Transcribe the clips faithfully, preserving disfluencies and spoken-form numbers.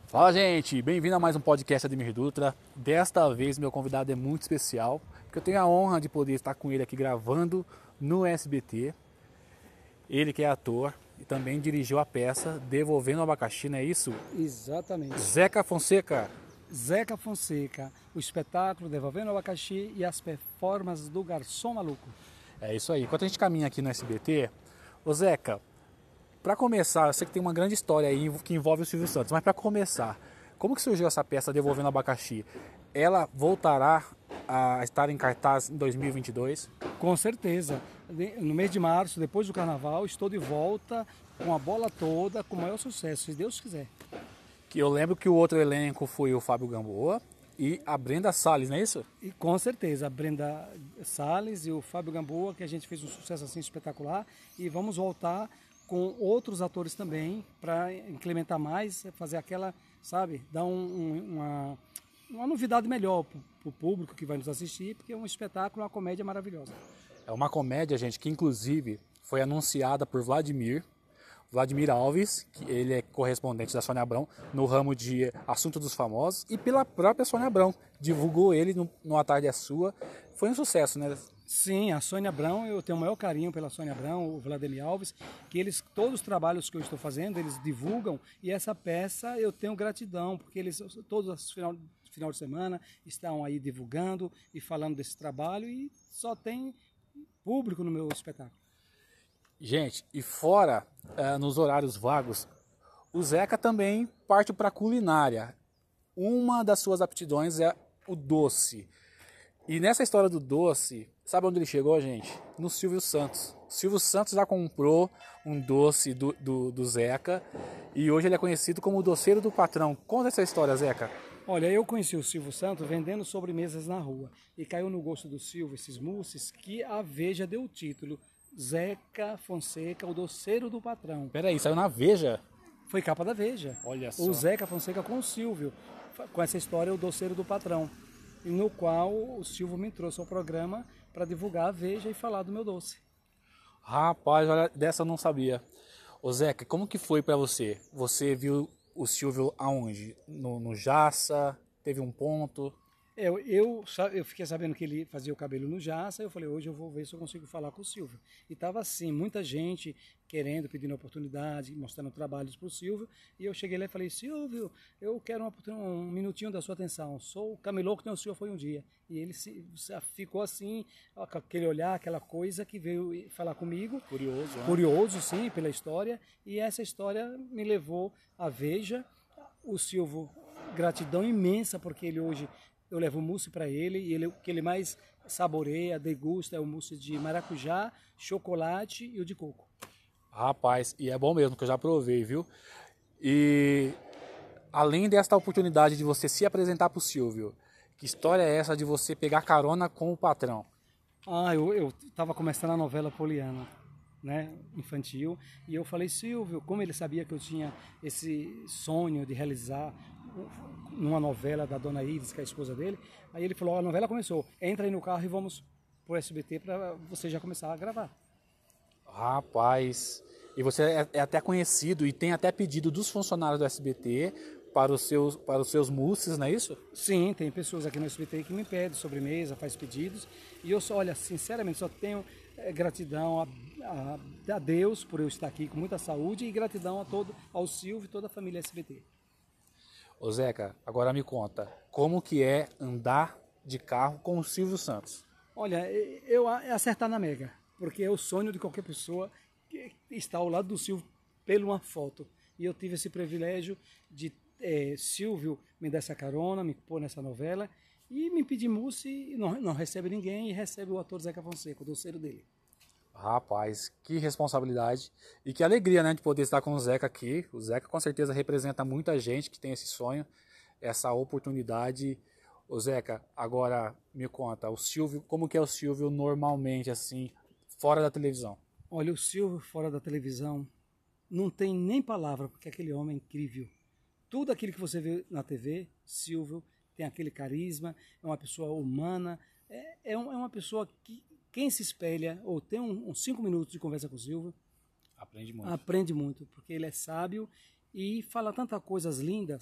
Fala, gente, bem-vindo a mais um podcast Ademir Dutra. Desta vez meu convidado é muito especial, porque eu tenho a honra de poder estar com ele aqui gravando no S B T. Ele que é ator e também dirigiu a peça Devolvendo o Abacaxi, não é isso? Exatamente. Zeca Fonseca. Zeca Fonseca, o espetáculo Devolvendo o Abacaxi e as performances do Garçom Maluco. É isso aí. Enquanto a gente caminha aqui no S B T, ô Zeca, para começar, eu sei que tem uma grande história aí que envolve o Silvio Santos, mas para começar, como que surgiu essa peça Devolvendo o Abacaxi? Ela voltará a estar em cartaz em dois mil e vinte e dois? Com certeza. No mês de março, depois do carnaval, estou de volta com a bola toda, com o maior sucesso, se Deus quiser. Que eu lembro que o outro elenco foi o Fábio Gamboa e a Brenda Salles, não é isso? E com certeza, a Brenda Salles e o Fábio Gamboa, que a gente fez um sucesso assim espetacular, e vamos voltar com outros atores também para incrementar mais, fazer aquela, sabe, dar um, um, uma, uma novidade melhor para o público que vai nos assistir, porque é um espetáculo, uma comédia maravilhosa. É uma comédia, gente, que inclusive foi anunciada por Vladimir, Vladimir Alves, que ele é correspondente da Sônia Abrão no ramo de Assunto dos Famosos, e pela própria Sônia Abrão, divulgou ele no, no A Tarde é Sua. Foi um sucesso, né? Sim, a Sônia Abrão, eu tenho o maior carinho pela Sônia Abrão, o Vladimir Alves, que eles, todos os trabalhos que eu estou fazendo, eles divulgam, e essa peça eu tenho gratidão, porque eles, todos os final, final de semana, estão aí divulgando e falando desse trabalho, e só tem público no meu espetáculo. Gente, e fora, uh, nos horários vagos, o Zeca também parte para a culinária. Uma das suas aptidões é o doce. E nessa história do doce, sabe onde ele chegou, gente? No Silvio Santos. O Silvio Santos já comprou um doce do, do, do Zeca e hoje ele é conhecido como o doceiro do patrão. Conta essa história, Zeca. Olha, eu conheci o Silvio Santos vendendo sobremesas na rua e caiu no gosto do Silvio esses mousses que a Veja deu o título Zeca Fonseca, o doceiro do patrão. Peraí, saiu na Veja? Foi capa da Veja. Olha só. O Zeca Fonseca com o Silvio, com essa história, o doceiro do patrão. No qual o Silvio me trouxe ao programa para divulgar a Veja e falar do meu doce. Rapaz, olha, dessa eu não sabia. Ô Zeca, como que foi para você? Você viu o Silvio aonde? No, no Jaça? Teve um ponto? Eu, eu, eu fiquei sabendo que ele fazia o cabelo no Jaça, eu falei, hoje eu vou ver se eu consigo falar com o Silvio. E estava assim, muita gente querendo, pedindo oportunidade, mostrando trabalhos para o Silvio, e eu cheguei lá e falei, Silvio, eu quero uma, um minutinho da sua atenção, sou o camelô que tem o senhor foi um dia. E ele se, ficou assim, com aquele olhar, aquela coisa que veio falar comigo. Curioso, né? Curioso, sim, pela história, e essa história me levou à Veja. O Silvio, gratidão imensa, porque ele hoje... Eu levo o mousse para ele e ele, o que ele mais saboreia, degusta é o mousse de maracujá, chocolate e o de coco. Rapaz, e é bom mesmo, que eu já provei, viu? E além desta oportunidade de você se apresentar para o Silvio, que história é essa de você pegar carona com o patrão? Ah, eu estava começando a novela Poliana, né, infantil, e eu falei, Silvio, como ele sabia que eu tinha esse sonho de realizar numa novela da Dona Iris, que é a esposa dele, aí ele falou, a novela começou, entra aí no carro e vamos pro S B T para você já começar a gravar. Rapaz, e você é, é até conhecido e tem até pedido dos funcionários do S B T para os seus, para os seus mousses, não é isso? Sim, tem pessoas aqui no S B T que me pedem sobremesa, faz pedidos, e eu só, olha, sinceramente, só tenho é, gratidão a, a, a Deus por eu estar aqui com muita saúde e gratidão a todo, ao Silvio e toda a família S B T. Ô Zeca, agora me conta, como que é andar de carro com o Silvio Santos? Olha, eu é acertar na mega, porque é o sonho de qualquer pessoa que está ao lado do Silvio pela uma foto. E eu tive esse privilégio de é, Silvio me dar essa carona, me pôr nessa novela, e me pedir mousse e não, não recebe ninguém, e recebe o ator Zeca Fonseca, o doceiro dele. Rapaz, que responsabilidade e que alegria, né, de poder estar com o Zeca aqui. O Zeca com certeza representa muita gente que tem esse sonho, essa oportunidade. Ô Zeca, agora me conta, o Silvio, como que é o Silvio normalmente, assim, fora da televisão? Olha, o Silvio fora da televisão não tem nem palavra, porque aquele homem é incrível. Tudo aquilo que você vê na T V, Silvio tem aquele carisma, é uma pessoa humana, é, é, um, é uma pessoa que quem se espelha ou tem uns um, cinco minutos de conversa com o Silvio, aprende muito. Aprende muito, porque ele é sábio e fala tantas coisas lindas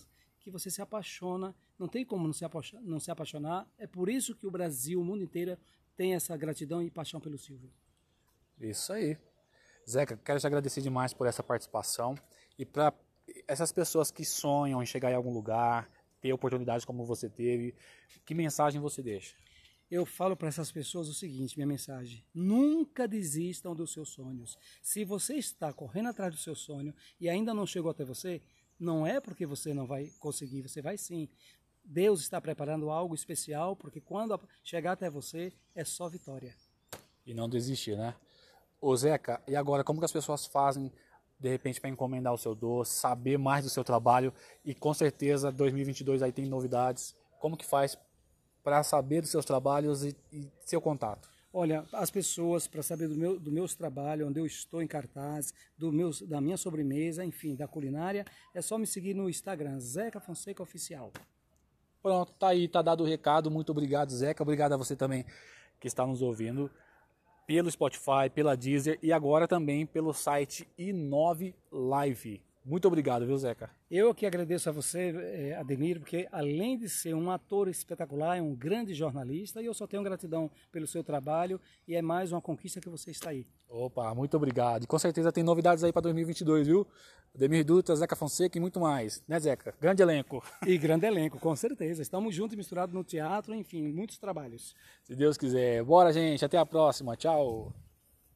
que você se apaixona, não tem como não se apaixonar, não se apaixonar. É por isso que o Brasil, o mundo inteiro, tem essa gratidão e paixão pelo Silvio. Isso aí. Zeca, quero te agradecer demais por essa participação e para essas pessoas que sonham em chegar em algum lugar, ter oportunidades como você teve, que mensagem você deixa? Eu falo para essas pessoas o seguinte, minha mensagem: nunca desistam dos seus sonhos. Se você está correndo atrás do seu sonho e ainda não chegou até você, não é porque você não vai conseguir, você vai sim. Deus está preparando algo especial, porque quando chegar até você, é só vitória. E não desistir, né? Ô Zeca, e agora como que as pessoas fazem, de repente, para encomendar o seu doce, saber mais do seu trabalho? E com certeza, dois mil e vinte e dois aí tem novidades. Como que faz para saber dos seus trabalhos e, e seu contato? Olha, as pessoas, para saber do meu, do meus trabalhos, onde eu estou em cartaz, do meus, da minha sobremesa, enfim, da culinária, é só me seguir no Instagram, Zeca Fonseca Oficial. Pronto, tá aí, tá dado o recado. Muito obrigado, Zeca. Obrigado a você também que está nos ouvindo pelo Spotify, pela Deezer e agora também pelo site i nove Live. Muito obrigado, viu, Zeca? Eu que agradeço a você, Ademir, porque além de ser um ator espetacular, é um grande jornalista e eu só tenho gratidão pelo seu trabalho e é mais uma conquista que você está aí. Opa, muito obrigado. E com certeza tem novidades aí para dois mil e vinte e dois, viu? Ademir Dutra, Zeca Fonseca e muito mais. Né, Zeca? Grande elenco. E grande elenco, com certeza. Estamos juntos e misturados no teatro, enfim, muitos trabalhos. Se Deus quiser. Bora, gente. Até a próxima. Tchau.